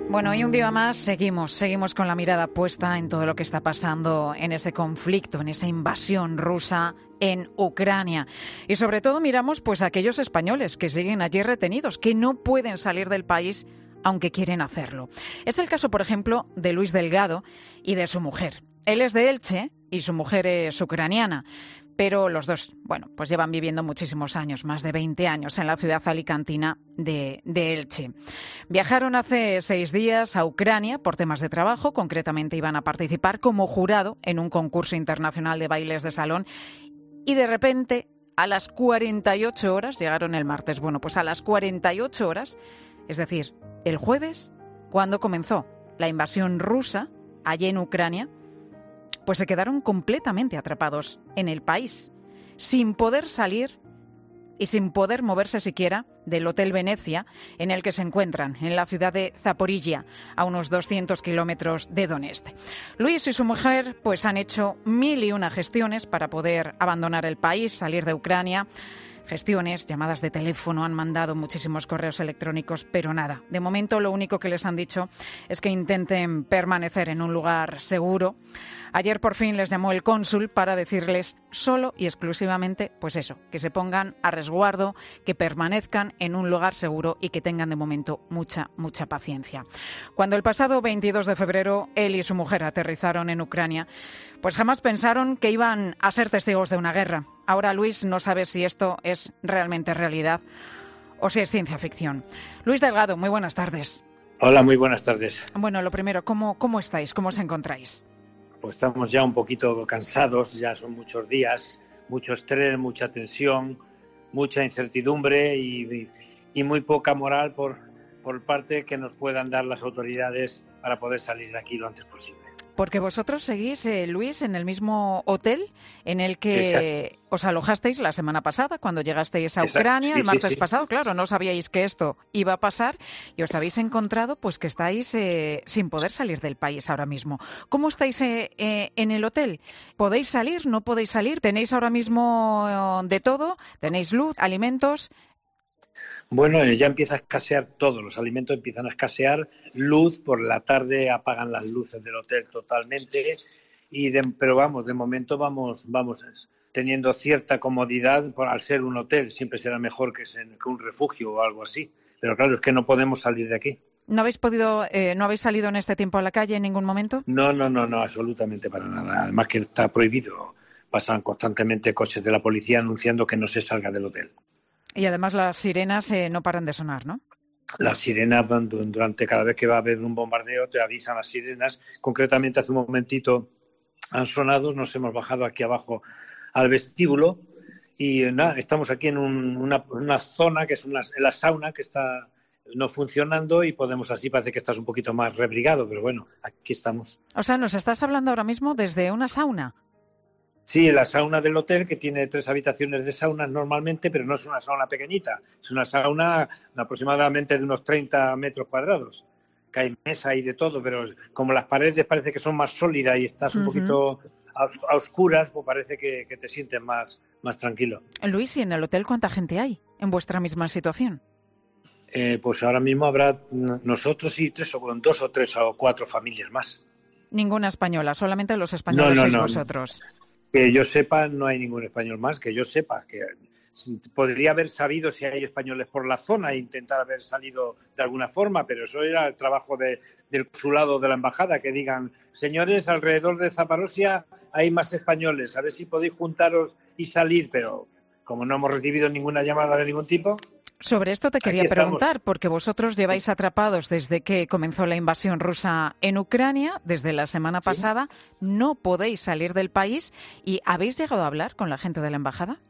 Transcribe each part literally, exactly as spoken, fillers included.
Bueno, y un día más seguimos, seguimos con la mirada puesta en todo lo que está pasando en ese conflicto, en esa invasión rusa en Ucrania. Y sobre todo miramos pues a aquellos españoles que siguen allí retenidos, que no pueden salir del país aunque quieren hacerlo. Es el caso, por ejemplo, de Luis Delgado y de su mujer. Él es de Elche y su mujer es ucraniana. Pero los dos, bueno, pues llevan viviendo muchísimos años, más de veinte años, en la ciudad alicantina de, de Elche. Viajaron hace seis días a Ucrania por temas de trabajo. Concretamente iban a participar como jurado en un concurso internacional de bailes de salón. Y de repente, a las cuarenta y ocho horas, llegaron el martes, bueno, pues a las cuarenta y ocho horas, es decir, el jueves, cuando comenzó la invasión rusa allí en Ucrania, pues se quedaron completamente atrapados en el país, sin poder salir y sin poder moverse siquiera del Hotel Venecia, en el que se encuentran, en la ciudad de Zaporizhia, a unos doscientos kilómetros de Donetsk. Luis y su mujer pues han hecho mil y una gestiones para poder abandonar el país, salir de Ucrania. Gestiones, llamadas de teléfono, han mandado muchísimos correos electrónicos, pero nada. De momento lo único que les han dicho es que intenten permanecer en un lugar seguro. Ayer por fin les llamó el cónsul para decirles solo y exclusivamente, pues eso, que se pongan a resguardo, que permanezcan en un lugar seguro y que tengan de momento mucha, mucha paciencia. Cuando el pasado veintidós de febrero él y su mujer aterrizaron en Ucrania, pues jamás pensaron que iban a ser testigos de una guerra. Ahora Luis no sabe si esto es realmente realidad o si es ciencia ficción. Luis Delgado, muy buenas tardes. Hola, muy buenas tardes. Bueno, lo primero, ¿cómo, cómo estáis? ¿Cómo os encontráis? Pues estamos ya un poquito cansados, ya son muchos días, mucho estrés, mucha tensión, mucha incertidumbre y, y muy poca moral por, por parte que nos puedan dar las autoridades para poder salir de aquí lo antes posible. Porque vosotros seguís, eh, Luis, en el mismo hotel en el que Exacto. os alojasteis la semana pasada, cuando llegasteis a Ucrania, sí, el martes sí, sí. pasado. Claro, no sabíais que esto iba a pasar y os habéis encontrado pues que estáis eh, sin poder salir del país ahora mismo. ¿Cómo estáis eh, eh, en el hotel? ¿Podéis salir? ¿No podéis salir? ¿Tenéis ahora mismo de todo? ¿Tenéis luz, alimentos? Bueno, ya empieza a escasear todo, los alimentos empiezan a escasear, luz, por la tarde apagan las luces del hotel totalmente, y de, pero vamos, de momento vamos, vamos teniendo cierta comodidad, por, al ser un hotel, siempre será mejor que, ser, que un refugio o algo así, pero claro, es que no podemos salir de aquí. ¿No habéis podido, eh, no habéis salido en este tiempo a la calle en ningún momento? No, no, no, no, absolutamente para nada, además que está prohibido, pasan constantemente coches de la policía anunciando que no se salga del hotel. Y además las sirenas eh, no paran de sonar, ¿no? Las sirenas, durante cada vez que va a haber un bombardeo, te avisan las sirenas. Concretamente, hace un momentito han sonado, nos hemos bajado aquí abajo al vestíbulo y nada, estamos aquí en un, una, una zona que es una, la sauna que está no funcionando y podemos así, parece que estás un poquito más rebrigado, pero bueno, aquí estamos. O sea, nos estás hablando ahora mismo desde una sauna. Sí, la sauna del hotel, que tiene tres habitaciones de sauna normalmente, pero no es una sauna pequeñita, es una sauna aproximadamente de unos treinta metros cuadrados, que hay mesa y de todo, pero como las paredes parece que son más sólidas y estás un uh-huh. poquito a, os- a oscuras, pues parece que, que te sientes más, más tranquilo. Luis, ¿y en el hotel cuánta gente hay en vuestra misma situación? Eh, pues ahora mismo habrá nosotros y tres o dos o tres o cuatro familias más. Ninguna española, solamente los españoles no, no, sois no. vosotros. Que yo sepa, no hay ningún español más, que yo sepa. Que podría haber sabido si hay españoles por la zona e intentar haber salido de alguna forma, pero eso era el trabajo de, del consulado de la embajada, que digan, señores, alrededor de Zaporozhia hay más españoles, a ver si podéis juntaros y salir, pero como no hemos recibido ninguna llamada de ningún tipo... Sobre esto te quería preguntar, porque vosotros lleváis atrapados desde que comenzó la invasión rusa en Ucrania, desde la semana pasada, ¿sí? No podéis salir del país y ¿habéis llegado a hablar con la gente de la embajada?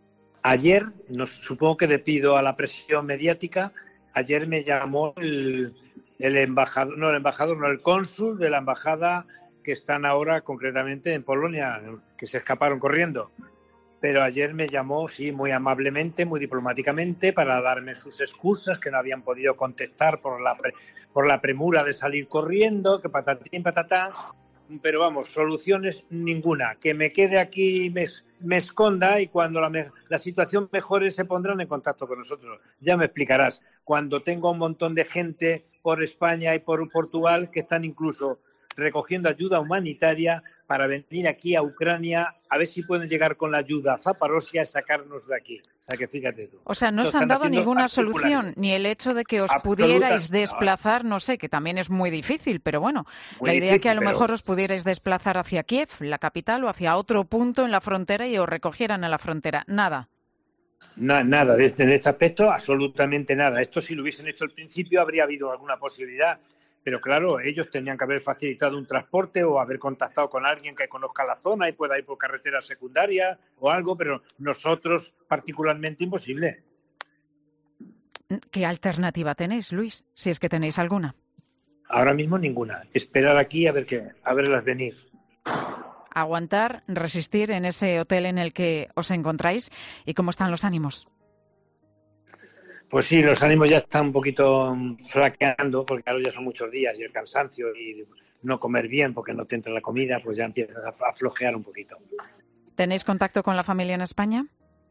Ayer, nos, supongo que debido a la presión mediática, ayer me llamó el, el embajador, no el embajador, no el cónsul de la embajada que están ahora concretamente en Polonia, que se escaparon corriendo. Pero ayer me llamó, sí, muy amablemente, muy diplomáticamente, para darme sus excusas, que no habían podido contestar por la, pre, por la premura de salir corriendo, que patatín, patatán. Pero vamos, soluciones ninguna. Que me quede aquí y me, me esconda y cuando la, me, la situación mejore se pondrán en contacto con nosotros. Ya me explicarás. Cuando tengo un montón de gente por España y por Portugal que están incluso recogiendo ayuda humanitaria para venir aquí a Ucrania a ver si pueden llegar con la ayuda a Zaporozhia y sacarnos de aquí. O sea, que fíjate tú. O sea, no os han dado ninguna solución, ni el hecho de que os Absoluta, pudierais desplazar, no sé, que también es muy difícil, pero bueno, muy la idea difícil, que a lo pero... mejor os pudierais desplazar hacia Kiev, la capital, o hacia otro punto en la frontera y os recogieran en la frontera. Nada. No, nada, desde en este aspecto, absolutamente nada. Esto si lo hubiesen hecho al principio habría habido alguna posibilidad. Pero claro, ellos tenían que haber facilitado un transporte o haber contactado con alguien que conozca la zona y pueda ir por carreteras secundarias o algo, pero nosotros particularmente imposible. ¿Qué alternativa tenéis, Luis? Si es que tenéis alguna. Ahora mismo ninguna. Esperar aquí a ver qué, a verlas venir. Aguantar, resistir en ese hotel en el que os encontráis. ¿Y cómo están los ánimos? Pues sí, los ánimos ya están un poquito flaqueando, porque claro, ya son muchos días y el cansancio y no comer bien porque no te entra la comida, pues ya empiezas a flojear un poquito. ¿Tenéis contacto con la familia en España?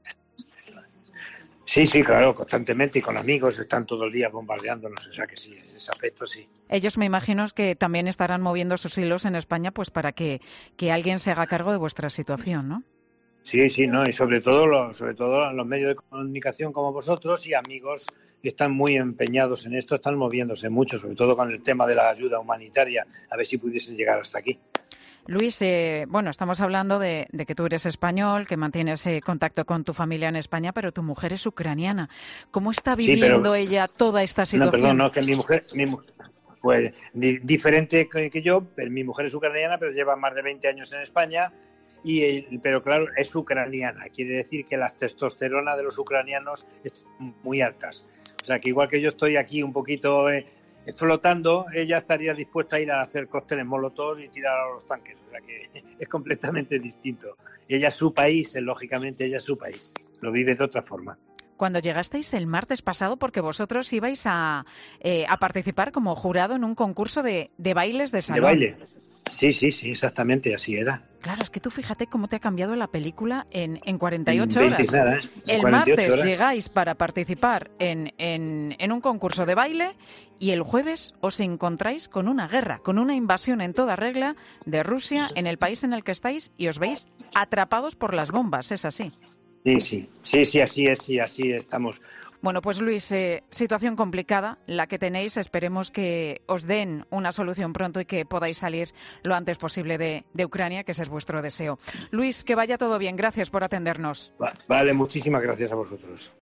Sí, sí, claro, constantemente y con amigos, están todo el día bombardeándonos, o sea que sí, en ese aspecto sí. Ellos me imagino que también estarán moviendo sus hilos en España pues para que, que alguien se haga cargo de vuestra situación, ¿no? Sí, sí, no, y sobre todo, los, sobre todo los medios de comunicación como vosotros y amigos que están muy empeñados en esto, están moviéndose mucho, sobre todo con el tema de la ayuda humanitaria, a ver si pudiesen llegar hasta aquí. Luis, eh, bueno, estamos hablando de, de que tú eres español, que mantienes eh, contacto con tu familia en España, pero tu mujer es ucraniana. ¿Cómo está viviendo sí, pero, ella toda esta situación? No, perdón, no, que mi mujer, mi, pues di, diferente que, que yo, pero mi mujer es ucraniana, pero lleva más de veinte años en España. Y, pero claro, es ucraniana, quiere decir que las testosterona de los ucranianos están muy altas. O sea, que igual que yo estoy aquí un poquito eh, flotando, ella estaría dispuesta a ir a hacer cócteles molotov y tirar a los tanques. O sea, que es completamente distinto. Ella es su país, lógicamente ella es su país. Lo vive de otra forma. Cuando llegasteis el martes pasado, porque vosotros ibais a, eh, a participar como jurado en un concurso de, de bailes de salón. De baile. Sí, sí, sí, exactamente, así era. Claro, es que tú fíjate cómo te ha cambiado la película en, en cuarenta y ocho veinte, horas. Nada, ¿eh? El martes horas. Llegáis para participar en, en, en un concurso de baile y el jueves os encontráis con una guerra, con una invasión en toda regla de Rusia en el país en el que estáis y os veis atrapados por las bombas, ¿es así? Sí, sí, sí, sí, así es, sí, así estamos. Bueno, pues Luis, eh, situación complicada la que tenéis. Esperemos que os den una solución pronto y que podáis salir lo antes posible de, de Ucrania, que ese es vuestro deseo. Luis, que vaya todo bien. Gracias por atendernos. Vale, muchísimas gracias a vosotros.